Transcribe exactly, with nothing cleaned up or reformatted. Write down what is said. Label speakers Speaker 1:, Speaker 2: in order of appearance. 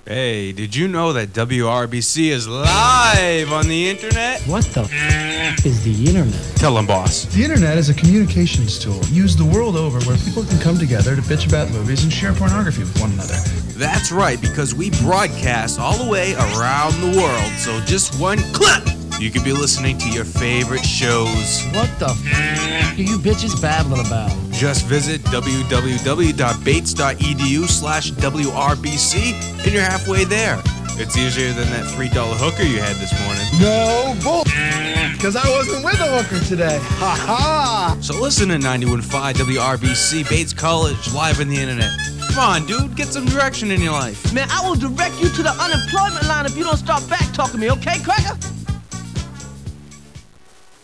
Speaker 1: Hey, did you know that W R B C is live on the internet?
Speaker 2: What the f- is the internet?
Speaker 1: Tell them, boss.
Speaker 3: The internet is a communications tool used the world over where people can come together to bitch about movies and share pornography with one another.
Speaker 1: That's right, because we broadcast all the way around the world, so just one click, you could be listening to your favorite shows.
Speaker 2: What the f- are you bitches babbling about?
Speaker 1: Just visit www.bates.edu slash WRBC and you're halfway there. It's easier than that three dollar hooker you had this morning.
Speaker 3: No bull, because I wasn't with a hooker today. Ha ha!
Speaker 1: So listen to ninety-one point five W R B C, Bates College, live on the internet. Come on, dude, get some direction in your life.
Speaker 2: Man, I will direct you to the unemployment line if you don't start back talking to me, okay, Cracker?